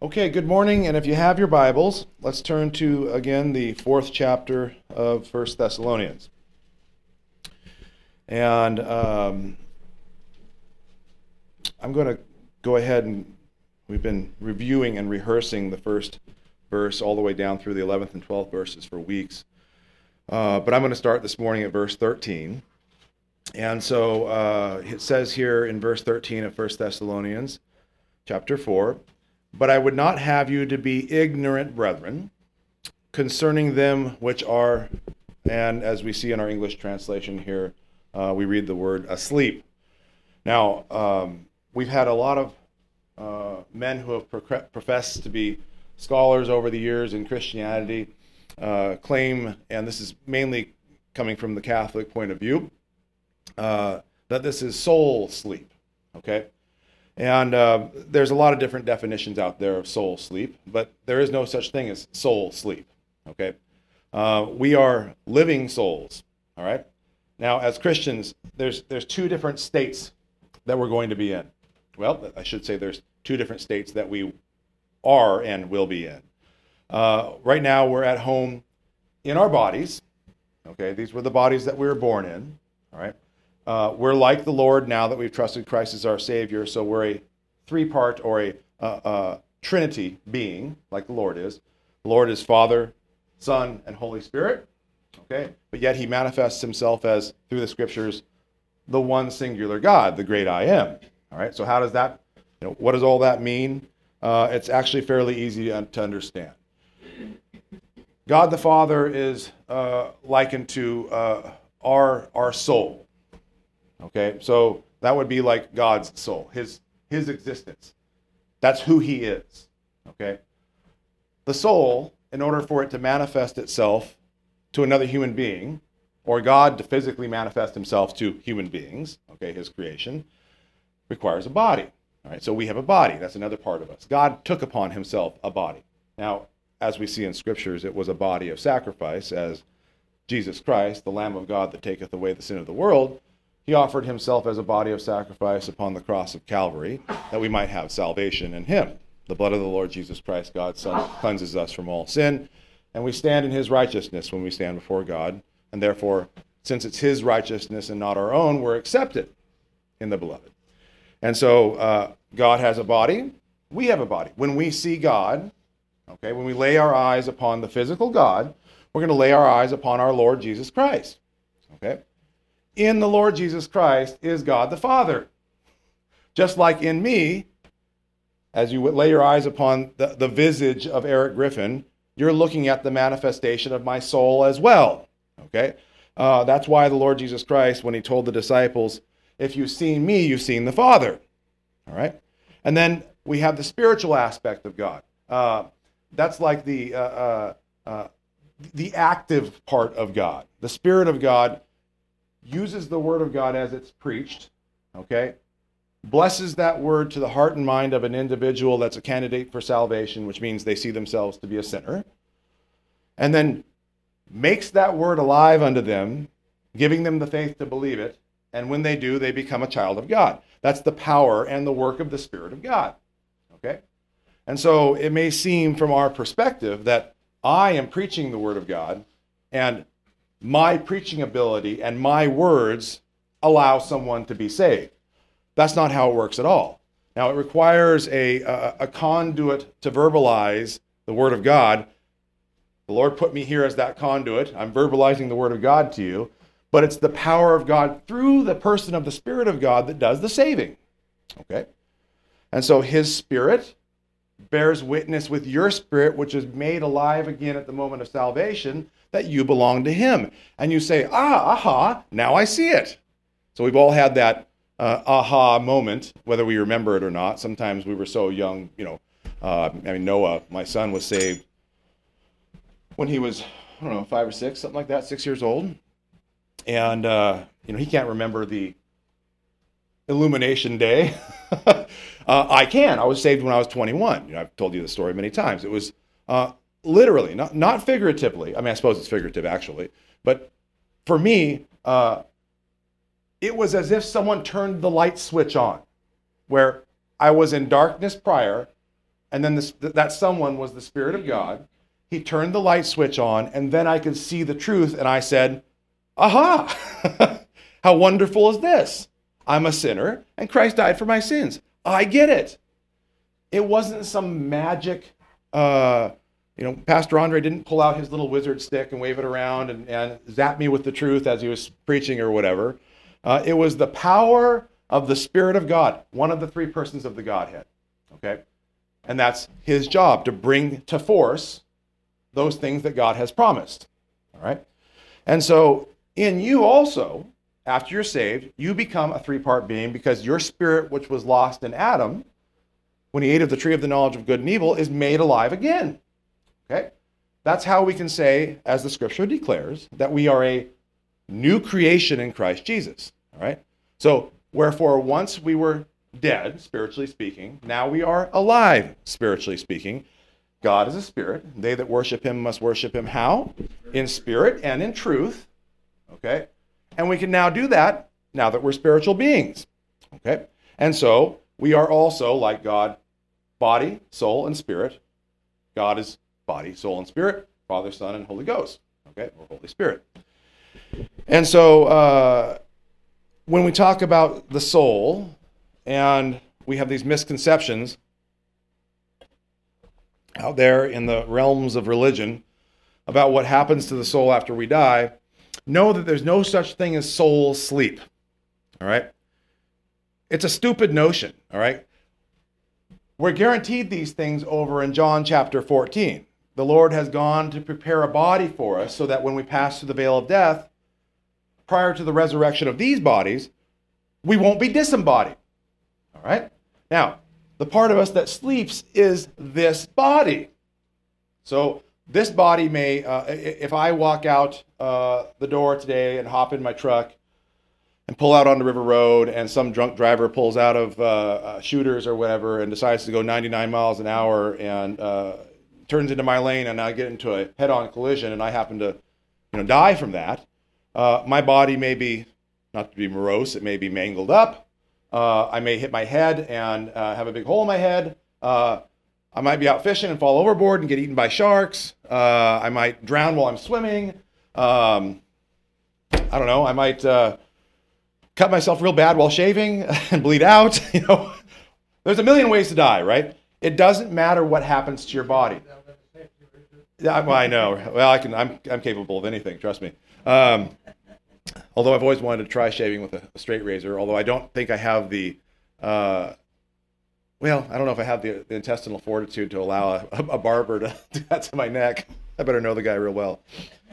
Okay, good morning, and if you have your Bibles, let's turn to, again, the fourth chapter of First Thessalonians. And I'm going to go ahead and we've been reviewing and rehearsing the first verse all the way down through the 11th and 12th verses for weeks. But I'm going to start this morning at verse 13. And so it says here in verse 13 of First Thessalonians, chapter 4, "But I would not have you to be ignorant, brethren, concerning them which are," and as we see in our English translation here, we read the word asleep. Now, we've had a lot of men who have professed to be scholars over the years in Christianity claim, and this is mainly coming from the Catholic point of view, that this is soul sleep, okay? And there's a lot of different definitions out there of soul sleep, but there is no such thing as soul sleep, okay? We are living souls, all right? Now, as Christians, there's two different states that we're going to be in. Well, I should say there's two different states that we are and will be in. Right now, we're at home in our bodies, okay? These were the bodies that we were born in, all right? We're like the Lord now that we've trusted Christ as our Savior, so we're a three-part or a Trinity being, like the Lord is. The Lord is Father, Son, and Holy Spirit, okay? But yet he manifests himself as, through the Scriptures, the one singular God, the great I Am, all right? So how does that, what does all that mean? It's actually fairly easy to understand. God the Father is likened to our soul. Okay, so that would be like God's soul, his existence. That's who he is, okay? The soul, in order for it to manifest itself to another human being, or God to physically manifest himself to human beings, okay, his creation, requires a body. All right, so we have a body. That's another part of us. God took upon himself a body. Now, as we see in Scriptures, it was a body of sacrifice, as Jesus Christ, the Lamb of God that taketh away the sin of the world, he offered himself as a body of sacrifice upon the cross of Calvary, that we might have salvation in him. The blood of the Lord Jesus Christ, God's Son, cleanses us from all sin, and we stand in his righteousness when we stand before God, and therefore, since it's his righteousness and not our own, we're accepted in the beloved. And so God has a body, we have a body. When we see God, okay, when we lay our eyes upon the physical God, we're going to lay our eyes upon our Lord Jesus Christ, okay? In the Lord Jesus Christ is God the Father. Just like in me, as you lay your eyes upon the visage of Eric Griffin, you're looking at the manifestation of my soul as well. Okay? That's why the Lord Jesus Christ, when he told the disciples, if you've seen me, you've seen the Father. All right? And then we have the spiritual aspect of God. That's like the active part of God. The Spirit of God uses the Word of God as it's preached, okay? Blesses that Word to the heart and mind of an individual that's a candidate for salvation, which means they see themselves to be a sinner, and then makes that Word alive unto them, giving them the faith to believe it, and when they do, they become a child of God. That's the power and the work of the Spirit of God, okay? And so it may seem from our perspective that I am preaching the Word of God, and my preaching ability and my words allow someone to be saved. That's not how it works at all. Now, it requires a conduit to verbalize the Word of God. The Lord put me here as that conduit. I'm verbalizing the Word of God to you, but it's the power of God through the person of the Spirit of God that does the saving, okay? And so his Spirit bears witness with your spirit, which is made alive again at the moment of salvation, that you belong to him. And you say, aha, now I see it. So we've all had that aha moment, whether we remember it or not. Sometimes we were so young, Noah, my son, was saved when he was, 5 or 6, something like that, 6 years old. And, he can't remember the illumination day. I can. I was saved when I was 21. I've told you the story many times. It was literally, not figuratively. I mean, I suppose it's figurative, actually. But for me, it was as if someone turned the light switch on, where I was in darkness prior, and then that someone was the Spirit of God. He turned the light switch on, and then I could see the truth, and I said, aha, how wonderful is this? I'm a sinner, and Christ died for my sins. I get it. It wasn't some magic, Pastor Andre didn't pull out his little wizard stick and wave it around and zap me with the truth as he was preaching or whatever. It was the power of the Spirit of God, one of the three persons of the Godhead, okay? And that's his job, to bring to force those things that God has promised, all right? And so in you also, after you're saved, you become a three-part being because your spirit, which was lost in Adam, when he ate of the tree of the knowledge of good and evil, is made alive again, okay? That's how we can say, as the scripture declares, that we are a new creation in Christ Jesus, all right? So, wherefore, once we were dead, spiritually speaking, now we are alive, spiritually speaking. God is a spirit. They that worship him must worship him how? In spirit and in truth, okay? And we can now do that now that we're spiritual beings, okay? And so we are also, like God, body, soul, and spirit. God is body, soul, and spirit, Father, Son, and Holy Ghost, okay? Or Holy Spirit. And so when we talk about the soul, and we have these misconceptions out there in the realms of religion about what happens to the soul after we die, know that there's no such thing as soul sleep, all right? It's a stupid notion, all right? We're guaranteed these things over in John chapter 14. The Lord has gone to prepare a body for us so that when we pass through the veil of death, prior to the resurrection of these bodies, we won't be disembodied, all right? Now, the part of us that sleeps is this body. So this body may, if I walk out the door today and hop in my truck and pull out onto River Road and some drunk driver pulls out of Shooters or whatever and decides to go 99 miles an hour and turns into my lane and I get into a head-on collision and I happen to die from that, my body may be, not to be morose, it may be mangled up. I may hit my head and have a big hole in my head. I might be out fishing and fall overboard and get eaten by sharks. I might drown while I'm swimming. I don't know. I might cut myself real bad while shaving and bleed out. There's a million ways to die, right? It doesn't matter what happens to your body. Yeah, well, I know. Well, I'm capable of anything. Trust me. Although I've always wanted to try shaving with a straight razor, although I don't think I have the, I don't know if I have the intestinal fortitude to allow a barber to do that to my neck. I better know the guy real well.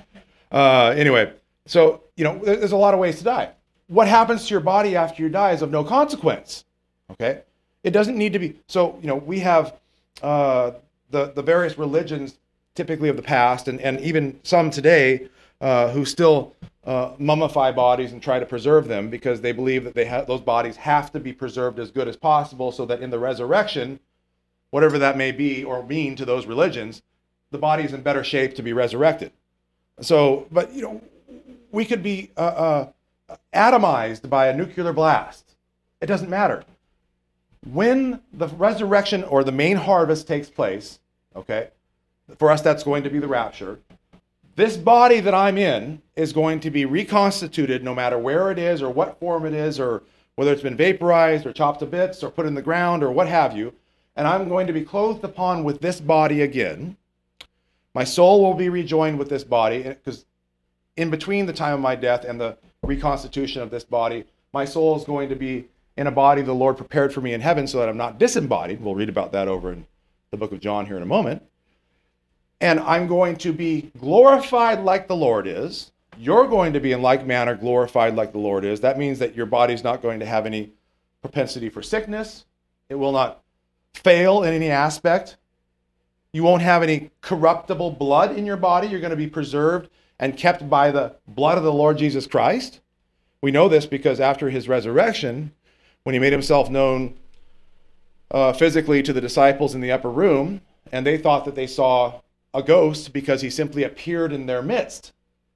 Anyway, so, there's a lot of ways to die. What happens to your body after you die is of no consequence, okay? It doesn't need to be. So, we have the various religions typically of the past and even some today who still mummify bodies and try to preserve them because they believe that those bodies have to be preserved as good as possible so that in the resurrection, whatever that may be or mean to those religions, the body is in better shape to be resurrected. So, but we could be atomized by a nuclear blast. It doesn't matter. When the resurrection or the main harvest takes place, okay, for us that's going to be the rapture, this body that I'm in is going to be reconstituted no matter where it is or what form it is or whether it's been vaporized or chopped to bits or put in the ground or what have you, and I'm going to be clothed upon with this body again. My soul will be rejoined with this body because in between the time of my death and the reconstitution of this body, my soul is going to be in a body the Lord prepared for me in heaven so that I'm not disembodied. We'll read about that over in the book of John here in a moment. And I'm going to be glorified like the Lord is. You're going to be in like manner glorified like the Lord is. That means that your body's not going to have any propensity for sickness. It will not fail in any aspect. You won't have any corruptible blood in your body. You're going to be preserved and kept by the blood of the Lord Jesus Christ. We know this because after his resurrection, when he made himself known physically to the disciples in the upper room, and they thought that they saw a ghost because he simply appeared in their midst.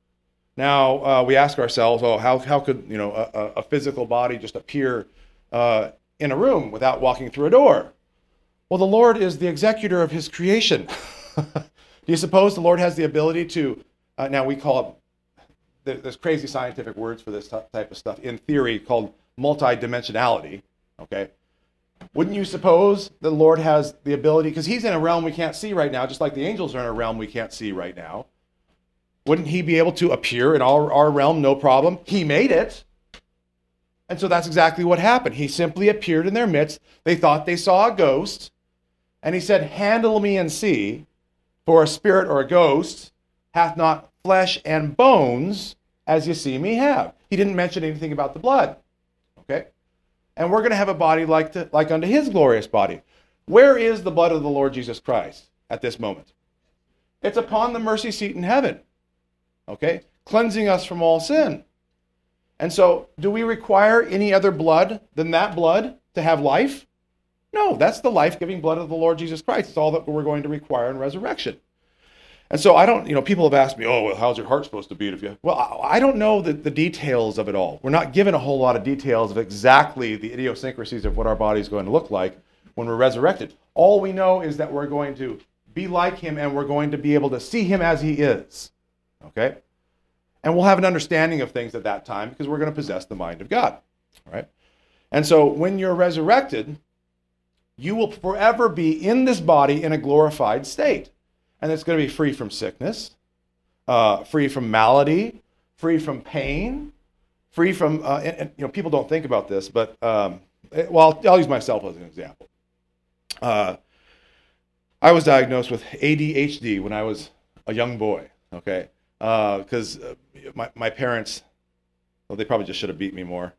Now, we ask ourselves, how could a physical body just appear in a room without walking through a door? Well, the Lord is the executor of his creation. Do you suppose the Lord has the ability to, now we call it, there's crazy scientific words for this type of stuff, in theory called multidimensionality, okay? Wouldn't you suppose the Lord has the ability, because he's in a realm we can't see right now, just like the angels are in a realm we can't see right now. Wouldn't he be able to appear in our realm, no problem? He made it. And so that's exactly what happened. He simply appeared in their midst. They thought they saw a ghost. And he said, handle me and see, for a spirit or a ghost hath not flesh and bones as you see me have. He didn't mention anything about the blood. Okay? And we're going to have a body like unto his glorious body. Where is the blood of the Lord Jesus Christ at this moment? It's upon the mercy seat in heaven. Okay? Cleansing us from all sin. And so, do we require any other blood than that blood to have life? No, that's the life-giving blood of the Lord Jesus Christ. It's all that we're going to require in resurrection. And so people have asked me, oh, well, how's your heart supposed to beat if you... Well, I don't know the details of it all. We're not given a whole lot of details of exactly the idiosyncrasies of what our body is going to look like when we're resurrected. All we know is that we're going to be like him and we're going to be able to see him as he is. Okay? And we'll have an understanding of things at that time because we're going to possess the mind of God. All right? And so when you're resurrected, you will forever be in this body in a glorified state. And it's going to be free from sickness, free from malady, free from pain, free from, people don't think about this, but, I'll use myself as an example. I was diagnosed with ADHD when I was a young boy, okay? Because my parents, well, they probably just should have beat me more.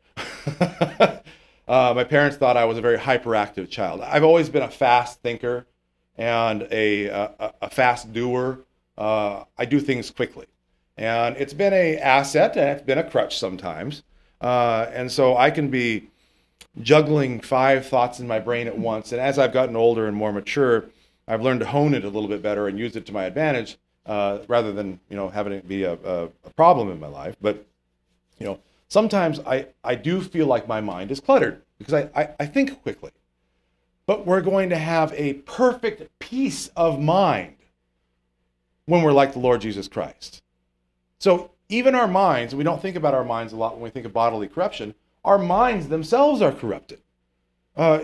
My parents thought I was a very hyperactive child. I've always been a fast thinker and a fast doer. I do things quickly. And it's been an asset and it's been a crutch sometimes. And so I can be juggling 5 thoughts in my brain at once. And as I've gotten older and more mature, I've learned to hone it a little bit better and use it to my advantage rather than, having it be a problem in my life. But, sometimes I do feel like my mind is cluttered because I think quickly. But we're going to have a perfect peace of mind when we're like the Lord Jesus Christ. So even our minds, we don't think about our minds a lot when we think of bodily corruption. Our minds themselves are corrupted. Now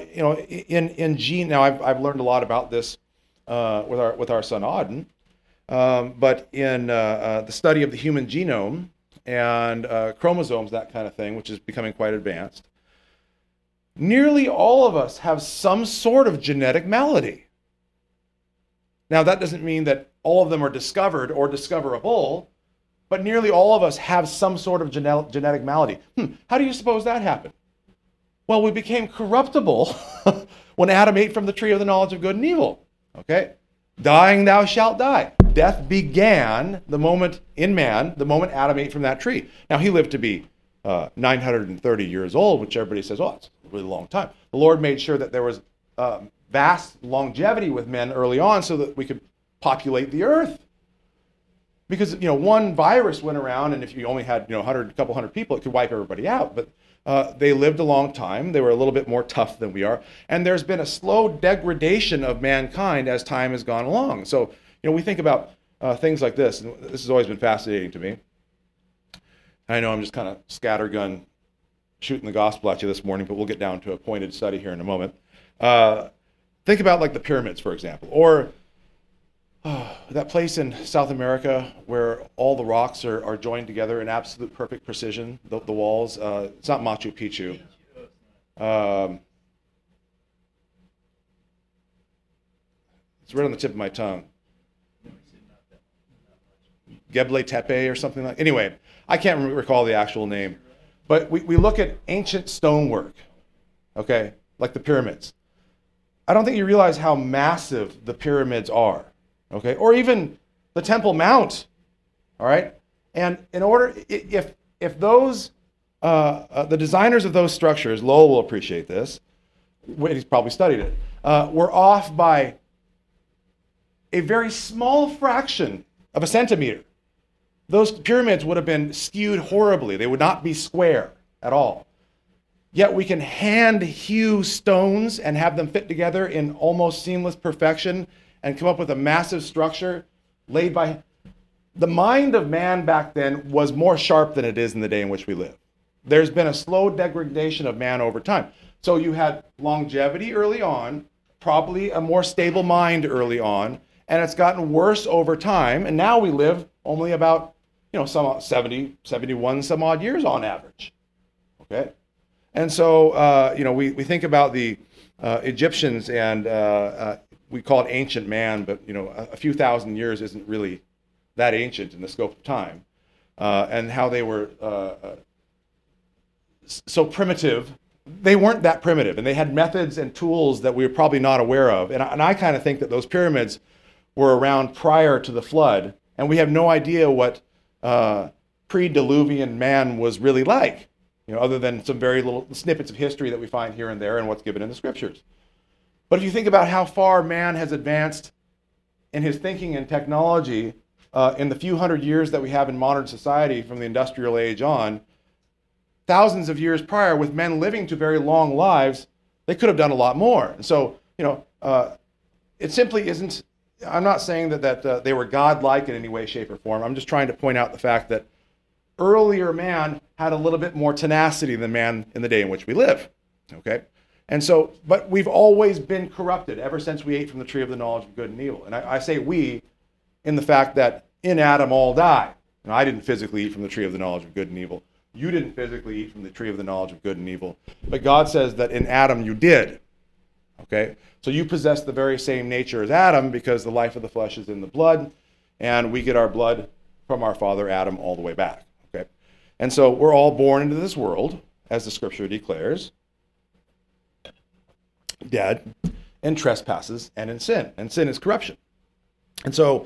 I've learned a lot about this with our son Auden. But in the study of the human genome and chromosomes, that kind of thing, which is becoming quite advanced, nearly all of us have some sort of genetic malady. Now, that doesn't mean that all of them are discovered or discoverable, but nearly all of us have some sort of genetic malady. How do you suppose that happened? Well, we became corruptible when Adam ate from the tree of the knowledge of good and evil. Okay? Dying thou shalt die. Death began the moment Adam ate from that tree. Now, he lived to be 930 years old, which everybody says, oh, it's a really long time. The Lord made sure that there was vast longevity with men early on so that we could populate the earth. Because, one virus went around, and if you only had, a couple hundred people, it could wipe everybody out. But they lived a long time. They were a little bit more tough than we are. And there's been a slow degradation of mankind as time has gone along. So, we think about things like this, and this has always been fascinating to me. I know I'm just kind of scattergun shooting the gospel at you this morning, but we'll get down to a pointed study here in a moment. Think about like the pyramids, for example, or that place in South America where all the rocks are joined together in absolute perfect precision, the walls. It's not Machu Picchu. It's right on the tip of my tongue. Göbekli Tepe or something like. Anyway, I can't recall the actual name. But we look at ancient stonework, okay, like the pyramids. I don't think you realize how massive the pyramids are, okay, or even the Temple Mount, all right? And in order, if those, the designers of those structures, Lowell will appreciate this, he's probably studied it, were off by a very small fraction of a centimeter. Those pyramids would have been skewed horribly. They would not be square at all. yet we can hand hew stones and have them fit together in almost seamless perfection and come up with a massive structure laid by... The mind of man back then was more sharp than it is in the day in which we live. There's been a slow degradation of man over time. So you had longevity early on, probably a more stable mind early on, and it's gotten worse over time, and now we live only about, some 70, 71 some odd years on average. Okay? And so, we think about the Egyptians, and we call it ancient man, but, a few thousand years isn't really that ancient in the scope of time, and how they were so primitive. They weren't that primitive, and they had methods and tools that we were probably not aware of. And I kind of think that those pyramids were around prior to the flood, and we have no idea what pre-diluvian man was really like, other than some very little snippets of history that we find here and there and what's given in the scriptures. But if you think about how far man has advanced in his thinking and technology in the few hundred years that we have in modern society from the industrial age on, thousands of years prior, with men living to very long lives, they could have done a lot more. And so, it simply isn't... I'm not saying that they were godlike in any way, shape, or form. I'm just trying to point out the fact that earlier man had a little bit more tenacity than man in the day in which we live. Okay? And so, but we've always been corrupted ever since we ate from the tree of the knowledge of good and evil. And I say we in the fact that in Adam all die. I didn't physically eat from the tree of the knowledge of good and evil. You didn't physically eat from the tree of the knowledge of good and evil. But God says that in Adam you did. Okay? So you possess the very same nature as Adam because the life of the flesh is in the blood, and we get our blood from our father Adam all the way back. Okay? And so we're all born into this world, as the scripture declares, dead in trespasses and in sin. And sin is corruption. And so,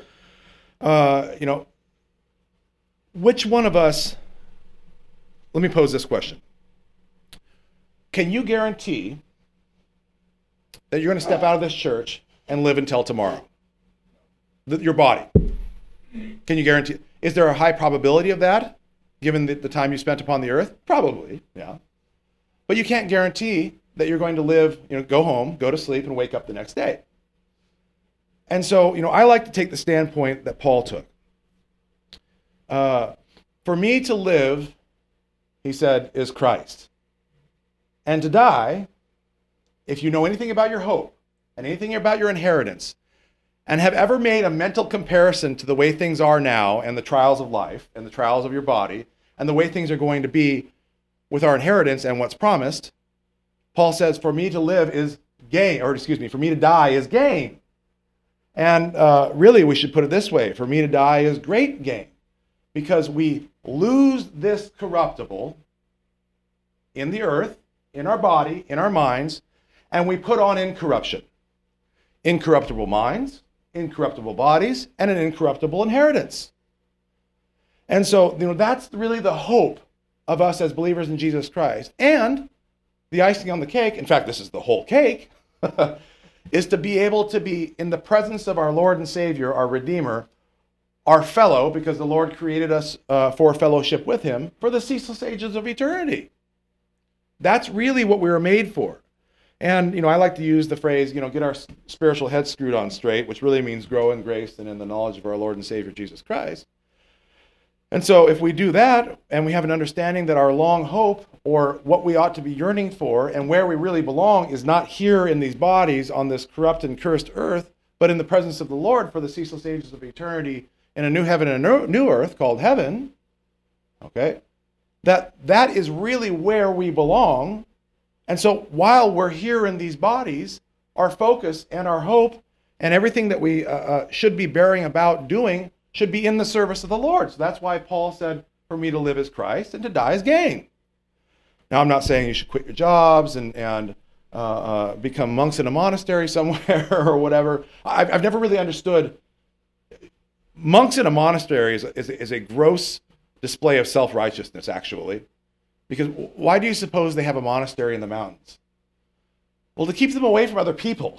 which one of us... Let me pose this question. Can you guarantee that you're going to step out of this church and live until tomorrow? Your body. Can you guarantee? Is there a high probability of that, given the time you spent upon the earth? Probably, yeah. But you can't guarantee that you're going to live, go home, go to sleep, and wake up the next day. And so, I like to take the standpoint that Paul took. For me to live, he said, is Christ. And to die, if you know anything about your hope and anything about your inheritance, and have ever made a mental comparison to the way things are now and the trials of life and the trials of your body and the way things are going to be with our inheritance and what's promised, Paul says, for me to live is gain, for me to die is gain. And really, we should put it this way, for me to die is great gain, because we lose this corruptible in the earth, in our body, in our minds, and we put on incorruption. Incorruptible minds, incorruptible bodies, and an incorruptible inheritance. And so, that's really the hope of us as believers in Jesus Christ. And the icing on the cake, in fact, this is the whole cake, is to be able to be in the presence of our Lord and Savior, our Redeemer, our fellow, because the Lord created us for fellowship with him, for the ceaseless ages of eternity. That's really what we were made for. And, I like to use the phrase, get our spiritual head screwed on straight, which really means grow in grace and in the knowledge of our Lord and Savior, Jesus Christ. And so if we do that, and we have an understanding that our long hope, or what we ought to be yearning for, and where we really belong, is not here in these bodies on this corrupt and cursed earth, but in the presence of the Lord for the ceaseless ages of eternity, in a new heaven and a new earth called heaven, okay, that is really where we belong. And so while we're here in these bodies, our focus and our hope and everything that we should be bearing about doing should be in the service of the Lord. So that's why Paul said, for me to live is Christ and to die is gain. Now, I'm not saying you should quit your jobs and become monks in a monastery somewhere or whatever. I've never really understood. Monks in a monastery is a gross display of self-righteousness, actually. Because why do you suppose they have a monastery in the mountains? Well, to keep them away from other people.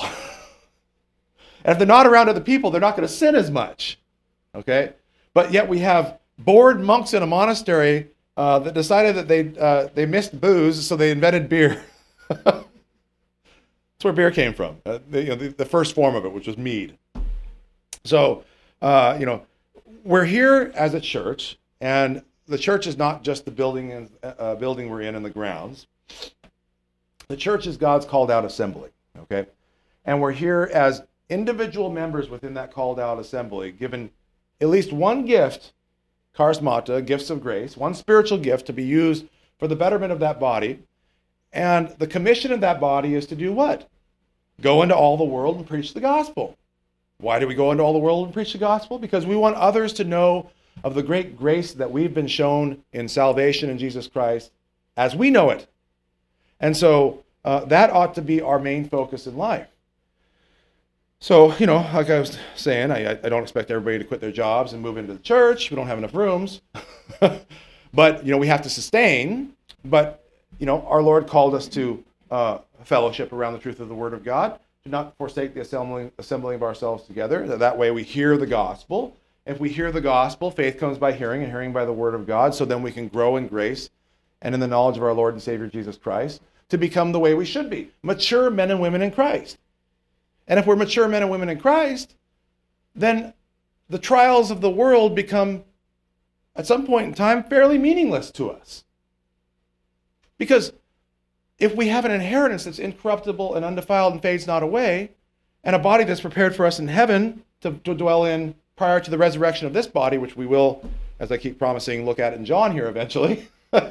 And if they're not around other people, they're not going to sin as much. Okay? But yet we have bored monks in a monastery that decided that they missed booze, so they invented beer. That's where beer came from. The first form of it, which was mead. So, we're here as a church, and the church is not just the building we're in and the grounds. The church is God's called out assembly, okay? And we're here as individual members within that called out assembly, given at least one gift, charismata, gifts of grace, one spiritual gift to be used for the betterment of that body. And the commission of that body is to do what? Go into all the world and preach the gospel. Why do we go into all the world and preach the gospel? Because we want others to know of the great grace that we've been shown in salvation in Jesus Christ as we know it. And so that ought to be our main focus in life. So, like I was saying, I don't expect everybody to quit their jobs and move into the church. We don't have enough rooms. But, we have to sustain. But, our Lord called us to fellowship around the truth of the Word of God. Do not forsake the assembling of ourselves together. That way we hear the gospel. If we hear the gospel, faith comes by hearing, and hearing by the Word of God. So then we can grow in grace and in the knowledge of our Lord and Savior Jesus Christ to become the way we should be, mature men and women in Christ. And if we're mature men and women in Christ, then the trials of the world become, at some point in time, fairly meaningless to us. Because if we have an inheritance that's incorruptible and undefiled and fades not away, and a body that's prepared for us in heaven to dwell in prior to the resurrection of this body, which we will, as I keep promising, look at in John here eventually,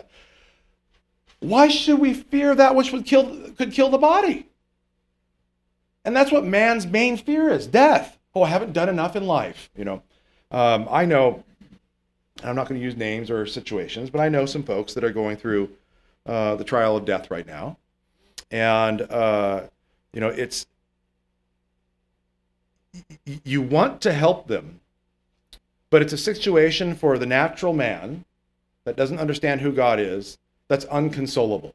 why should we fear that which could kill the body? And that's what man's main fear is, death. Oh, I haven't done enough in life. I know, and I'm not going to use names or situations, but I know some folks that are going through the trial of death right now. And, it's, you want to help them, but it's a situation for the natural man that doesn't understand who God is, that's unconsolable.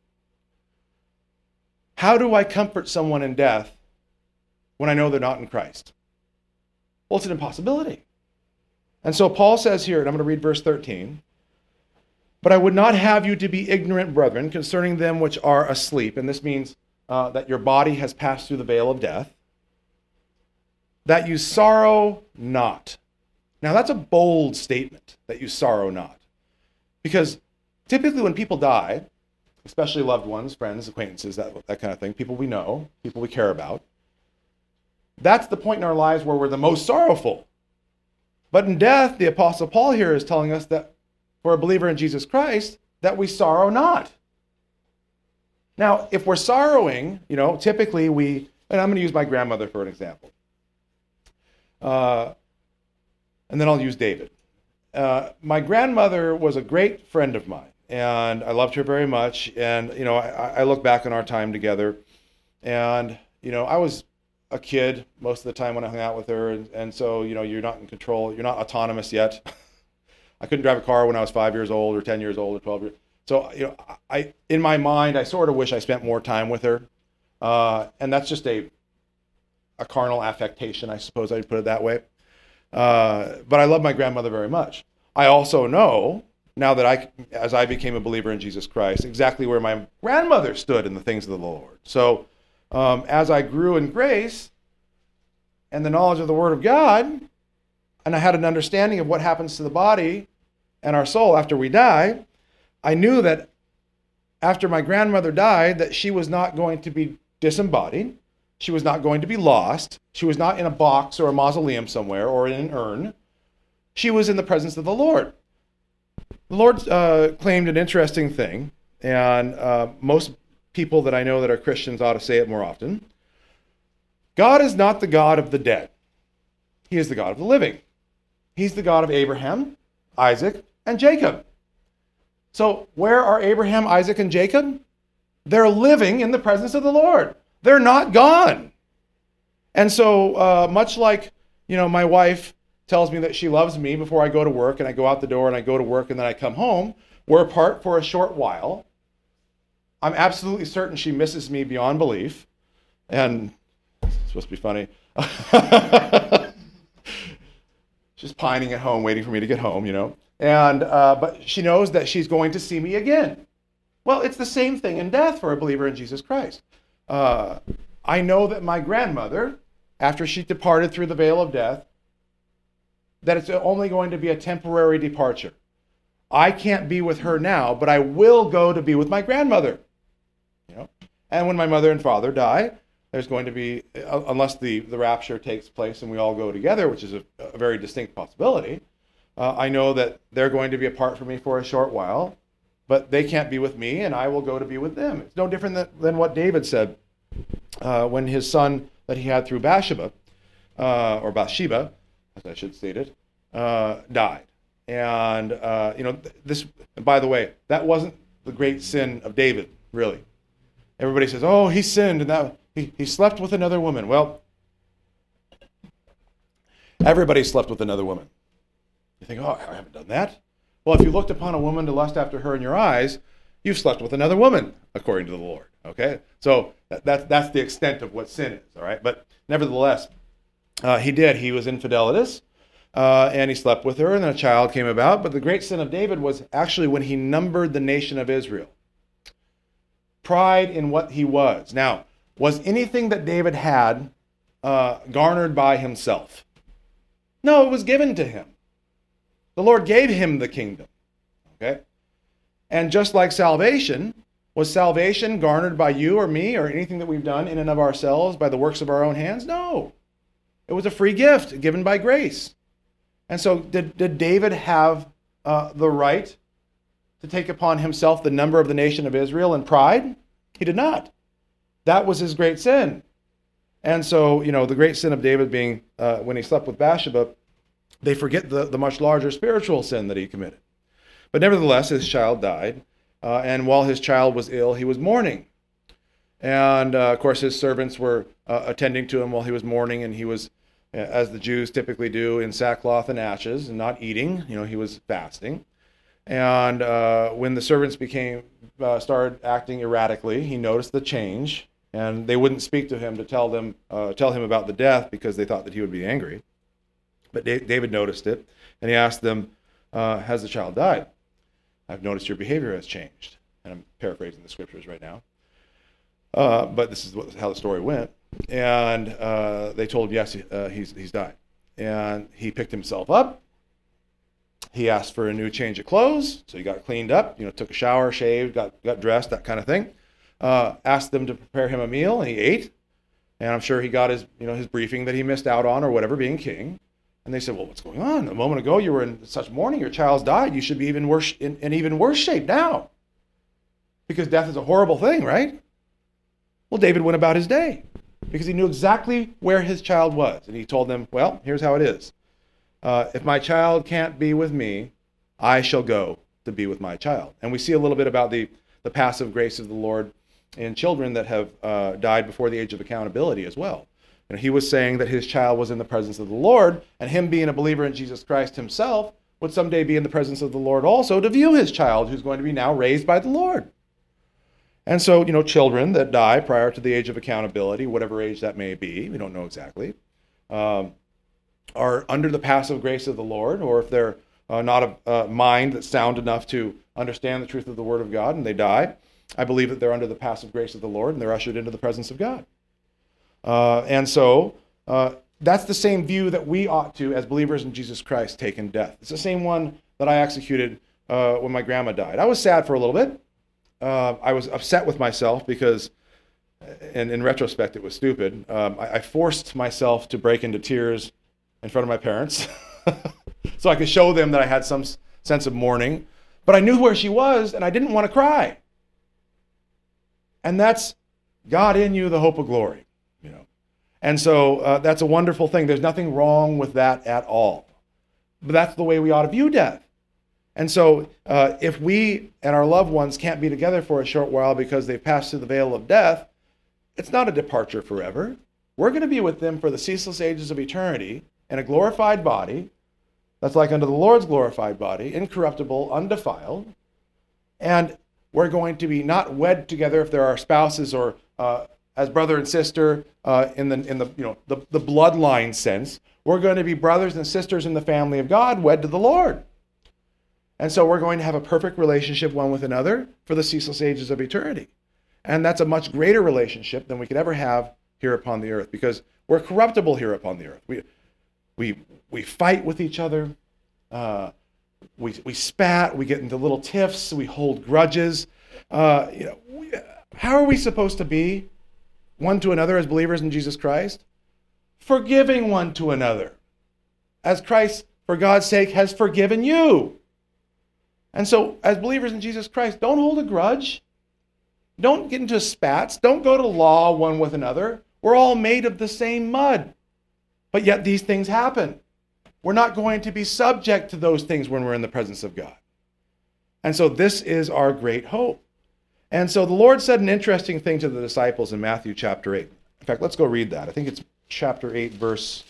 How do I comfort someone in death when I know they're not in Christ? Well, it's an impossibility. And so Paul says here, and I'm going to read verse 13, "But I would not have you to be ignorant, brethren, concerning them which are asleep," and this means that your body has passed through the veil of death, "that you sorrow not." Now that's a bold statement, that you sorrow not. Because typically when people die, especially loved ones, friends, acquaintances, that kind of thing, people we know, people we care about, that's the point in our lives where we're the most sorrowful. But in death, the Apostle Paul here is telling us that for a believer in Jesus Christ, that we sorrow not. Now, if we're sorrowing, typically and I'm going to use my grandmother for an example. And then I'll use David. My grandmother was a great friend of mine, and I loved her very much. And, I look back on our time together, and, I was a kid most of the time when I hung out with her. And so, you're not in control. You're not autonomous yet. I couldn't drive a car when I was 5 years old or 10 years old or 12 years. So, in my mind, I sort of wish I spent more time with her. And that's just a carnal affectation, I suppose I'd put it that way. But I love my grandmother very much. I also know, now that as I became a believer in Jesus Christ, exactly where my grandmother stood in the things of the Lord. So, as I grew in grace and the knowledge of the Word of God, and I had an understanding of what happens to the body and our soul after we die, I knew that after my grandmother died, that she was not going to be disembodied. She was not going to be lost. She was not in a box or a mausoleum somewhere or in an urn. She was in the presence of the Lord. The Lord claimed an interesting thing, and most people that I know that are Christians ought to say it more often. God is not the God of the dead. He is the God of the living. He's the God of Abraham, Isaac, and Jacob. So where are Abraham, Isaac, and Jacob? They're living in the presence of the Lord. They're not gone. And so much like, my wife tells me that she loves me before I go to work, and I go out the door and I go to work and then I come home, we're apart for a short while. I'm absolutely certain she misses me beyond belief. And it's supposed to be funny. She's pining at home, waiting for me to get home, And but she knows that she's going to see me again. Well, it's the same thing in death for a believer in Jesus Christ. I know that my grandmother, after she departed through the veil of death, that it's only going to be a temporary departure. I can't be with her now, but I will go to be with my grandmother. You know? And when my mother and father die, there's going to be, unless the rapture takes place and we all go together, which is a very distinct possibility, I know that they're going to be apart from me for a short while, but they can't be with me, and I will go to be with them. It's no different than what David said when his son that he had through Bathsheba, or Bathsheba, as I should state it, died. And, this, by the way, that wasn't the great sin of David, really. Everybody says, oh, he sinned, and that he slept with another woman. Well, everybody slept with another woman. You think, oh, I haven't done that. Well, if you looked upon a woman to lust after her in your eyes, you've slept with another woman, according to the Lord. Okay? So that's the extent of what sin is, all right? But nevertheless, he did. He was infidelitous, and he slept with her, and then a child came about. But the great sin of David was actually when he numbered the nation of Israel. Pride in what he was. Now, was anything that David had garnered by himself? No, it was given to him. The Lord gave him the kingdom. Okay? And just like salvation, was salvation garnered by you or me or anything that we've done in and of ourselves by the works of our own hands? No. It was a free gift given by grace. And so did David have the right to take upon himself the number of the nation of Israel in pride? He did not. That was his great sin. And so, the great sin of David being when he slept with Bathsheba, they forget the much larger spiritual sin that he committed. But nevertheless, his child died. And while his child was ill, he was mourning. And, of course, his servants were attending to him while he was mourning. And he was, as the Jews typically do, in sackcloth and ashes and not eating. He was fasting. And when the servants started acting erratically, he noticed the change. And they wouldn't speak to him to tell him about the death because they thought that he would be angry. But David noticed it, and he asked them, has the child died? I've noticed your behavior has changed. And I'm paraphrasing the scriptures right now. But this is how the story went. And they told him, yes, he's died. And he picked himself up. He asked for a new change of clothes, so he got cleaned up, took a shower, shaved, got dressed, that kind of thing. Asked them to prepare him a meal, and he ate. And I'm sure he got his briefing that he missed out on or whatever, being king. And they said, well, what's going on? A moment ago, you were in such mourning. Your child's died. You should be in even worse shape now. Because death is a horrible thing, right? Well, David went about his day because he knew exactly where his child was. And he told them, well, here's how it is. If my child can't be with me, I shall go to be with my child. And we see a little bit about the passive grace of the Lord in children that have died before the age of accountability as well. He was saying that his child was in the presence of the Lord, and him being a believer in Jesus Christ himself would someday be in the presence of the Lord also to view his child who's going to be now raised by the Lord. And so, children that die prior to the age of accountability, whatever age that may be, we don't know exactly, are under the passive grace of the Lord, or if they're not a mind that's sound enough to understand the truth of the Word of God and they die, I believe that they're under the passive grace of the Lord and they're ushered into the presence of God. And so that's the same view that we ought to, as believers in Jesus Christ, take in death. It's the same one that I executed when my grandma died. I was sad for a little bit. I was upset with myself because, and in retrospect, it was stupid. I forced myself to break into tears in front of my parents so I could show them that I had some sense of mourning. But I knew where she was, and I didn't want to cry. And that's God in you, the hope of glory. And so that's a wonderful thing. There's nothing wrong with that at all. But that's the way we ought to view death. And so if we and our loved ones can't be together for a short while because they've passed through the veil of death, it's not a departure forever. We're going to be with them for the ceaseless ages of eternity in a glorified body that's like unto the Lord's glorified body, incorruptible, undefiled. And we're going to be not wed together if there are spouses or as brother and sister in the bloodline sense. We're going to be brothers and sisters in the family of God, wed to the Lord. And so we're going to have a perfect relationship one with another for the ceaseless ages of eternity. And that's a much greater relationship than we could ever have here upon the earth, because we're corruptible here upon the earth. We fight with each other. We spat. We get into little tiffs. We hold grudges. How are we supposed to be one to another as believers in Jesus Christ? Forgiving one to another, as Christ, for God's sake, has forgiven you. And so, as believers in Jesus Christ, don't hold a grudge. Don't get into spats. Don't go to law one with another. We're all made of the same mud. But yet these things happen. We're not going to be subject to those things when we're in the presence of God. And so this is our great hope. And so the Lord said an interesting thing to the disciples in Matthew chapter 8. In fact, let's go read that. I think it's chapter 8, verse.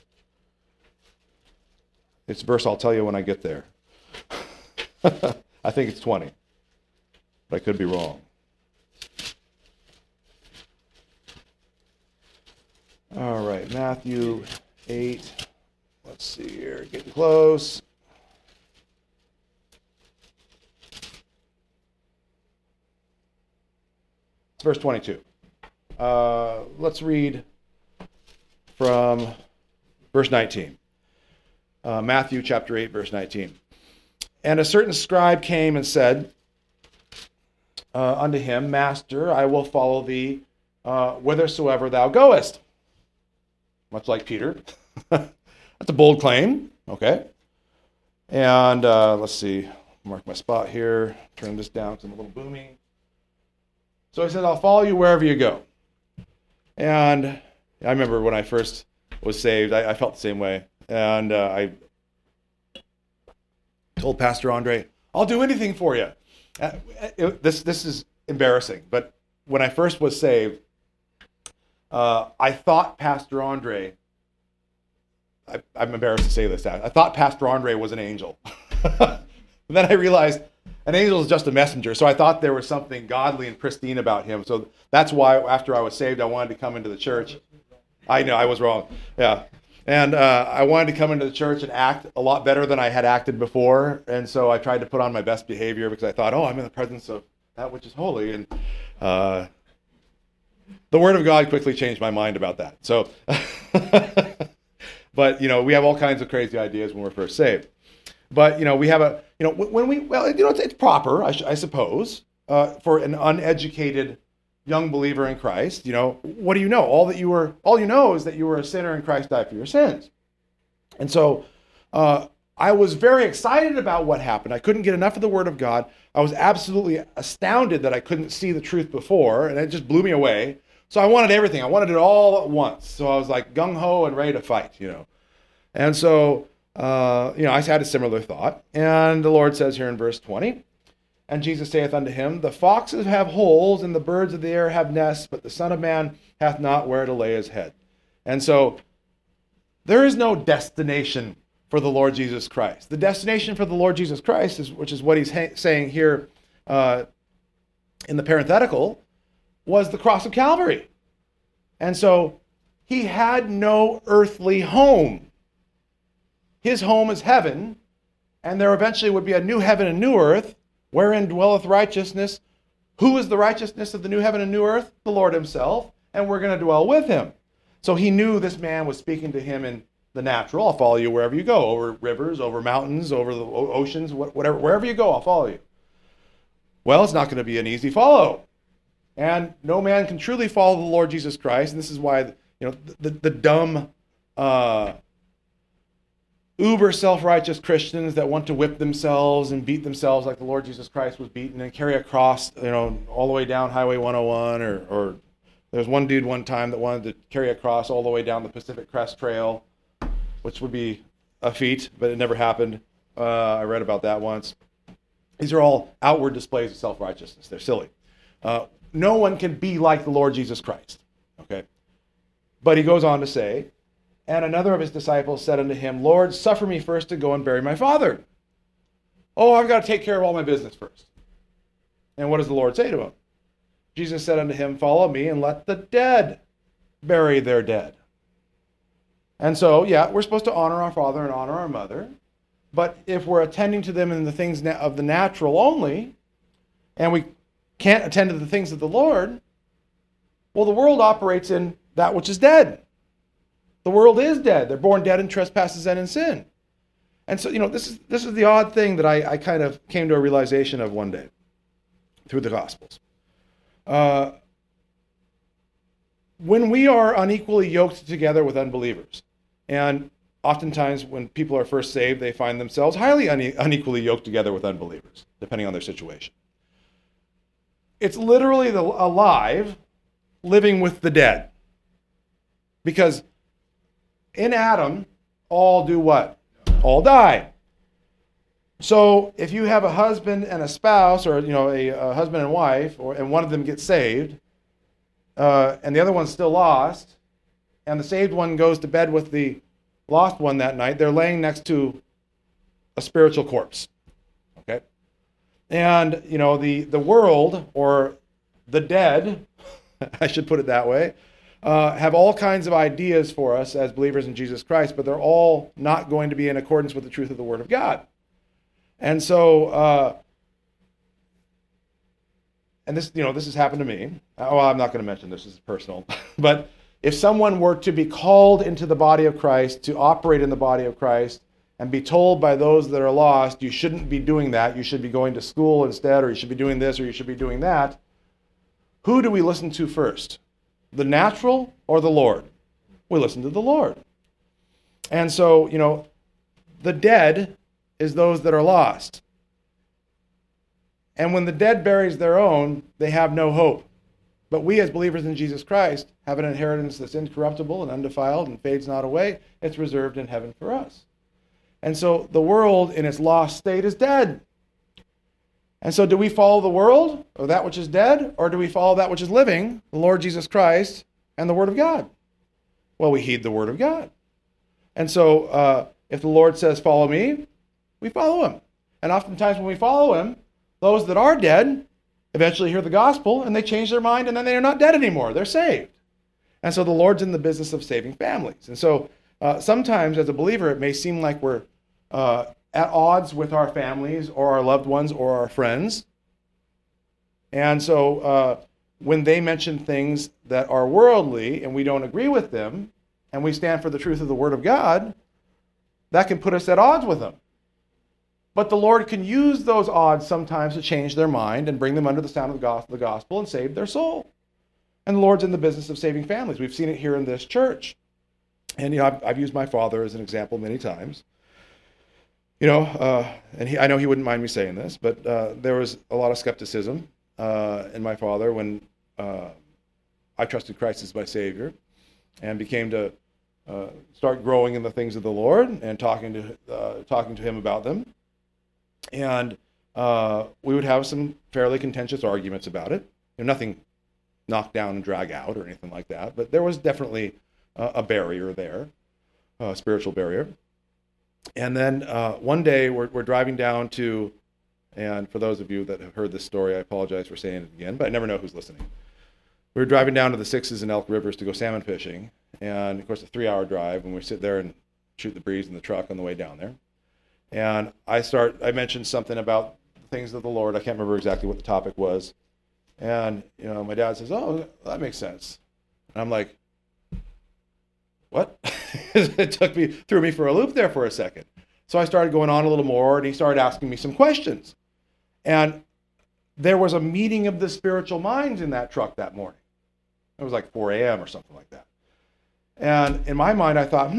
It's verse I'll tell you when I get there. I think it's 20, but I could be wrong. All right, Matthew 8. Let's see here, getting close. It's verse 22. Let's read from verse 19. Matthew chapter 8, verse 19. And a certain scribe came and said unto him, Master, I will follow thee whithersoever thou goest. Much like Peter. That's a bold claim. Okay. And let's see. Mark my spot here. Turn this down because I'm a little boomy. So he said, I'll follow you wherever you go. And I remember when I first was saved, I felt the same way. And I told Pastor Andre, I'll do anything for you. This is embarrassing, but when I first was saved, I thought Pastor Andre, I'm embarrassed to say this, I thought Pastor Andre was an angel. And then I realized an angel is just a messenger, so I thought there was something godly and pristine about him. So that's why after I was saved, I wanted to come into the church. I know, I was wrong. Yeah. And I wanted to come into the church and act a lot better than I had acted before. And so I tried to put on my best behavior because I thought, I'm in the presence of that which is holy. And the Word of God quickly changed my mind about that. So, but, we have all kinds of crazy ideas when we're first saved. But, we have it's proper, I suppose, for an uneducated young believer in Christ. What do you know? All you know is that you were a sinner and Christ died for your sins. And so I was very excited about what happened. I couldn't get enough of the Word of God. I was absolutely astounded that I couldn't see the truth before, and it just blew me away. So I wanted everything. I wanted it all at once. So I was like gung-ho and ready to fight, And so, I had a similar thought. And the Lord says here in verse 20, And Jesus saith unto him, The foxes have holes, and the birds of the air have nests, but the Son of Man hath not where to lay his head. And so there is no destination for the Lord Jesus Christ. The destination for the Lord Jesus Christ, which is what he's saying here in the parenthetical, was the cross of Calvary. And so he had no earthly home. His home is heaven, and there eventually would be a new heaven and new earth, wherein dwelleth righteousness. Who is the righteousness of the new heaven and new earth? The Lord himself, and we're going to dwell with him. So he knew this man was speaking to him in the natural. I'll follow you wherever you go, over rivers, over mountains, over the oceans, whatever, wherever you go, I'll follow you. Well, it's not going to be an easy follow. And no man can truly follow the Lord Jesus Christ, and this is why the dumb uber self-righteous Christians that want to whip themselves and beat themselves like the Lord Jesus Christ was beaten and carry a cross, all the way down Highway 101, or there was one dude one time that wanted to carry a cross all the way down the Pacific Crest Trail, which would be a feat, but it never happened. I read about that once. These are all outward displays of self-righteousness. They're silly. No one can be like the Lord Jesus Christ. Okay? But he goes on to say, And another of his disciples said unto him, Lord, suffer me first to go and bury my father. I've got to take care of all my business first. And what does the Lord say to him? Jesus said unto him, Follow me, and let the dead bury their dead. And so, we're supposed to honor our father and honor our mother. But if we're attending to them in the things of the natural only, and we can't attend to the things of the Lord, well, the world operates in that which is dead. The world is dead. They're born dead in trespasses and in sin. And so, this is the odd thing that I kind of came to a realization of one day through the Gospels. When we are unequally yoked together with unbelievers, and oftentimes when people are first saved, they find themselves highly unequally yoked together with unbelievers, depending on their situation. It's literally the alive living with the dead. Because in Adam, all do what? All die. So if you have a husband and a spouse, or a husband and wife, and one of them gets saved, and the other one's still lost, and the saved one goes to bed with the lost one that night, they're laying next to a spiritual corpse. Okay? And the world, or the dead, I should put it that way, have all kinds of ideas for us as believers in Jesus Christ, but they're all not going to be in accordance with the truth of the Word of God. And so, and this has happened to me. Well, I'm not going to mention this is personal, but if someone were to be called into the body of Christ, to operate in the body of Christ, and be told by those that are lost, you shouldn't be doing that, you should be going to school instead, or you should be doing this, or you should be doing that, who do we listen to first? The natural or the Lord? We listen to the Lord. And so, the dead is those that are lost. And when the dead buries their own, they have no hope. But we as believers in Jesus Christ have an inheritance that's incorruptible and undefiled and fades not away. It's reserved in heaven for us. And so the world in its lost state is dead. And so do we follow the world, or that which is dead, or do we follow that which is living, the Lord Jesus Christ and the Word of God? Well, we heed the Word of God. And so if the Lord says, follow me, we follow him. And oftentimes when we follow him, those that are dead eventually hear the gospel and they change their mind, and then they are not dead anymore. They're saved. And so the Lord's in the business of saving families. And so sometimes as a believer, it may seem like we're at odds with our families or our loved ones or our friends. And so when they mention things that are worldly and we don't agree with them, and we stand for the truth of the Word of God, that can put us at odds with them. But the Lord can use those odds sometimes to change their mind and bring them under the sound of the gospel and save their soul. And the Lord's in the business of saving families. We've seen it here in this church. And I've used my father as an example many times. And I know he wouldn't mind me saying this, but there was a lot of skepticism in my father when I trusted Christ as my Savior and became to start growing in the things of the Lord and talking to him about them. And we would have some fairly contentious arguments about it. Nothing knock down and drag out or anything like that, but there was definitely a barrier there, a spiritual barrier. And then one day we're driving down to, and for those of you that have heard this story, I apologize for saying it again, but I never know who's listening. We were driving down to the Sixes and Elk Rivers to go salmon fishing, and of course a 3-hour drive, and we sit there and shoot the breeze in the truck on the way down there. And I mentioned something about the things of the Lord. I can't remember exactly what the topic was. And, my dad says, oh, that makes sense. And I'm like, what? It threw me for a loop there for a second. So I started going on a little more, and he started asking me some questions. And there was a meeting of the spiritual minds in that truck that morning. It was like 4 a.m. or something like that. And in my mind, I thought,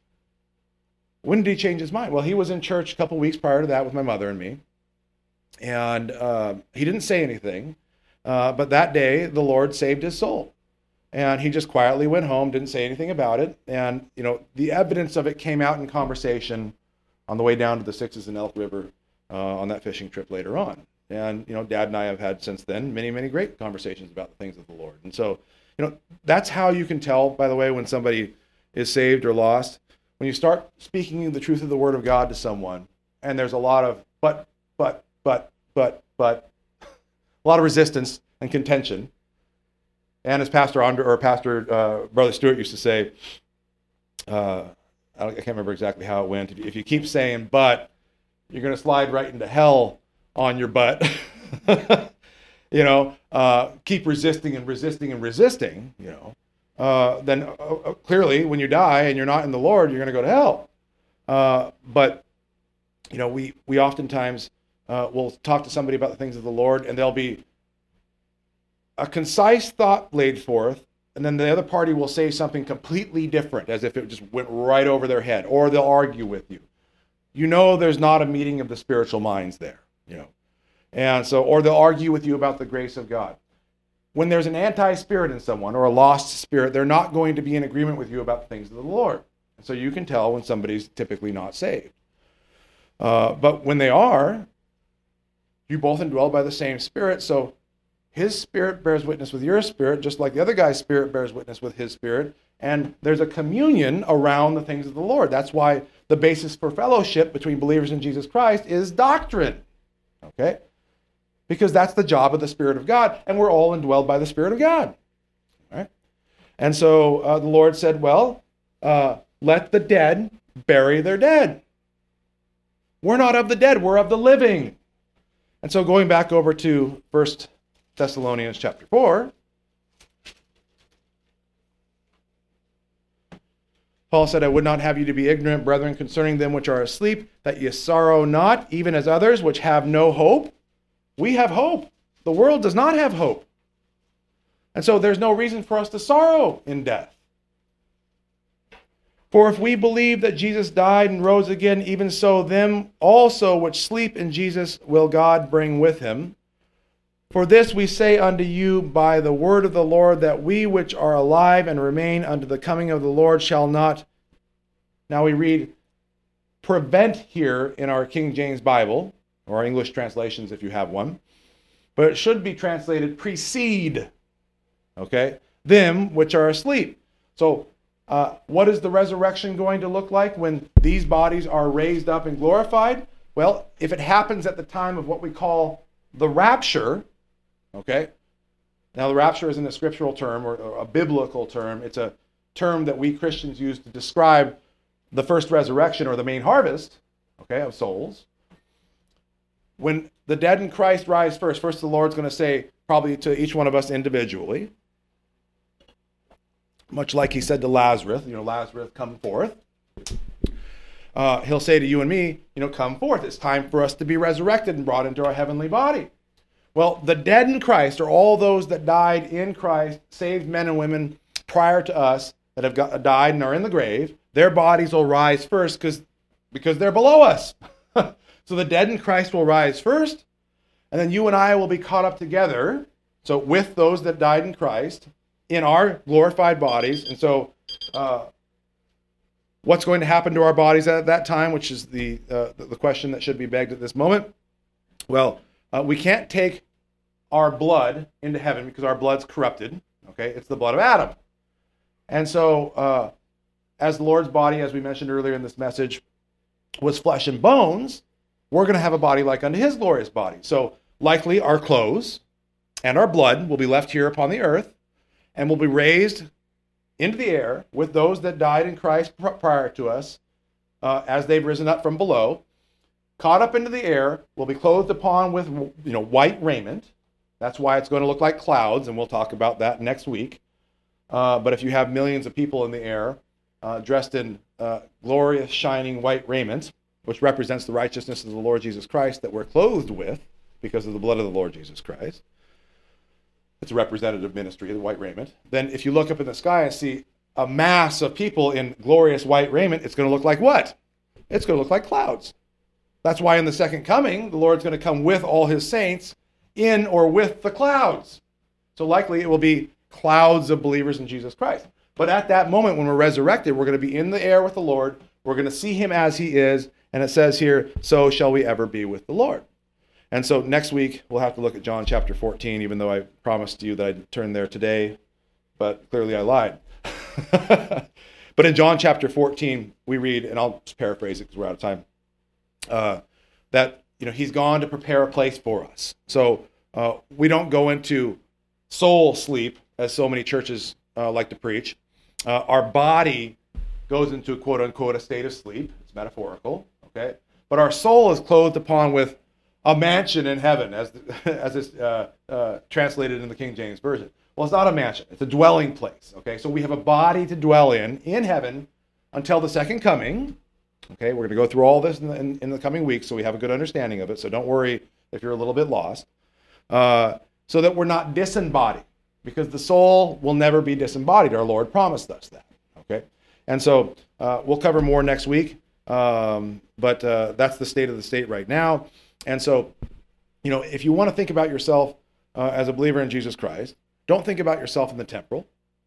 when did he change his mind? Well, he was in church a couple weeks prior to that with my mother and me. And he didn't say anything. But that day, the Lord saved his soul. And he just quietly went home, didn't say anything about it. And, the evidence of it came out in conversation on the way down to the Sixes and Elk River on that fishing trip later on. And, Dad and I have had since then many, many great conversations about the things of the Lord. And so, that's how you can tell, by the way, when somebody is saved or lost. When you start speaking the truth of the Word of God to someone, and there's a lot of but, a lot of resistance and contention. And as Pastor Brother Stewart used to say, I can't remember exactly how it went. If you keep saying but, you're going to slide right into hell on your butt. Keep resisting and resisting and resisting, then clearly when you die and you're not in the Lord, you're going to go to hell. But we oftentimes will talk to somebody about the things of the Lord, and there'll be a concise thought laid forth, and then the other party will say something completely different, as if it just went right over their head, or they'll argue with you. There's not a meeting of the spiritual minds there, And so, or they'll argue with you about the grace of God. When there's an anti-spirit in someone or a lost spirit, they're not going to be in agreement with you about the things of the Lord. And so you can tell when somebody's typically not saved. But when they are, you both indwell by the same Spirit. So his spirit bears witness with your spirit, just like the other guy's spirit bears witness with his spirit. And there's a communion around the things of the Lord. That's why the basis for fellowship between believers in Jesus Christ is doctrine. Okay? Because that's the job of the Spirit of God, and we're all indwelled by the Spirit of God. All right? And so the Lord said, let the dead bury their dead. We're not of the dead, we're of the living. And so going back over to 1 Thessalonians chapter 4, Paul said, I would not have you to be ignorant, brethren, concerning them which are asleep, that ye sorrow not, even as others which have no hope. We have hope. The world does not have hope. And so there's no reason for us to sorrow in death. For if we believe that Jesus died and rose again, even so them also which sleep in Jesus will God bring with him. For this we say unto you by the word of the Lord, that we which are alive and remain unto the coming of the Lord shall not, now we read prevent here in our King James Bible, or our English translations if you have one, but it should be translated precede, okay, them which are asleep. So what is the resurrection going to look like when these bodies are raised up and glorified? Well, if it happens at the time of what we call the rapture, okay, now the rapture isn't a scriptural term or a biblical term. It's a term that we Christians use to describe the first resurrection or the main harvest, okay, of souls. When the dead in Christ rise first the Lord's going to say probably to each one of us individually, much like he said to Lazarus, Lazarus, come forth. He'll say to you and me, come forth. It's time for us to be resurrected and brought into our heavenly body. Well, the dead in Christ are all those that died in Christ, saved men and women prior to us that have died and are in the grave. Their bodies will rise first because they're below us. So the dead in Christ will rise first, and then you and I will be caught up together, so with those that died in Christ, in our glorified bodies. And so what's going to happen to our bodies at that time, which is the question that should be begged at this moment? Well, we can't take our blood into heaven because our blood's corrupted. Okay, it's the blood of Adam. And so as the Lord's body, as we mentioned earlier in this message, was flesh and bones, we're going to have a body like unto his glorious body. So likely our clothes and our blood will be left here upon the earth and will be raised into the air with those that died in Christ prior to us as they've risen up from below, caught up into the air, will be clothed upon with white raiment. That's why it's going to look like clouds, and we'll talk about that next week. But if you have millions of people in the air dressed in glorious, shining white raiment, which represents the righteousness of the Lord Jesus Christ that we're clothed with because of the blood of the Lord Jesus Christ. It's a representative ministry, the white raiment. Then if you look up in the sky and see a mass of people in glorious white raiment, it's going to look like what? It's going to look like clouds. That's why in the second coming, the Lord's going to come with all his saints in or with the clouds. So likely it will be clouds of believers in Jesus Christ. But at that moment when we're resurrected, we're going to be in the air with the Lord. We're going to see him as he is. And it says here, so shall we ever be with the Lord. And so next week, we'll have to look at John chapter 14, even though I promised you that I'd turn there today, but clearly I lied. But in John chapter 14, we read, and I'll just paraphrase it because we're out of time, that he's gone to prepare a place for us. So we don't go into soul sleep, as so many churches like to preach. Our body goes into, quote unquote, a state of sleep. It's metaphorical. Okay, but our soul is clothed upon with a mansion in heaven, as is translated in the King James Version. Well, it's not a mansion. It's a dwelling place. Okay, so we have a body to dwell in heaven until the second coming. Okay, we're going to go through all this in the coming weeks, so we have a good understanding of it. So don't worry if you're a little bit lost. So that we're not disembodied, because the soul will never be disembodied. Our Lord promised us that. Okay, and so we'll cover more next week, but that's the state of the state right now. And so, if you want to think about yourself as a believer in Jesus Christ, don't think about yourself in the temporal.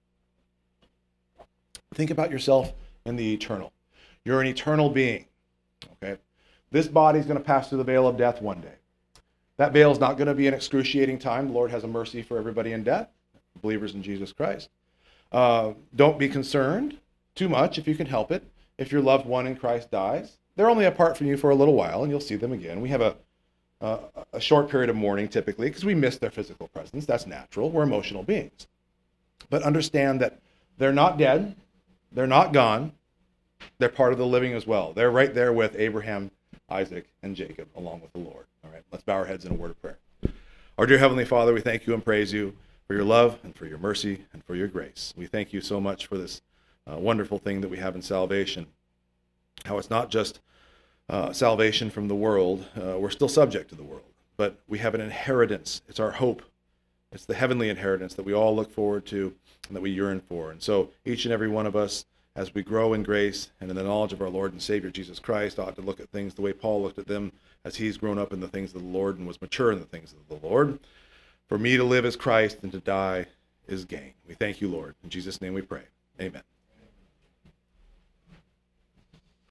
Think about yourself in the eternal. You're an eternal being. Okay, this body is going to pass through the veil of death one day. That veil is not going to be an excruciating time. The Lord has a mercy for everybody in death, believers in Jesus Christ. Don't be concerned too much if you can help it. If your loved one in Christ dies, they're only apart from you for a little while, and you'll see them again. We have a short period of mourning typically because we miss their physical presence. That's natural. We're emotional beings. But understand that they're not dead. They're not gone. They're part of the living as well. They're right there with Abraham, Isaac, and Jacob, along with the Lord. All right, let's bow our heads in a word of prayer. Our dear Heavenly Father, we thank you and praise you for your love and for your mercy and for your grace. We thank you so much for this wonderful thing that we have in salvation. How it's not just salvation from the world. We're still subject to the world, but we have an inheritance. It's our hope. It's the heavenly inheritance that we all look forward to and that we yearn for. And so each and every one of us, as we grow in grace and in the knowledge of our Lord and Savior Jesus Christ, ought to look at things the way Paul looked at them, as he's grown up in the things of the Lord and was mature in the things of the Lord. For me to live is Christ, and to die is gain. We thank you, Lord. In Jesus' name we pray. Amen.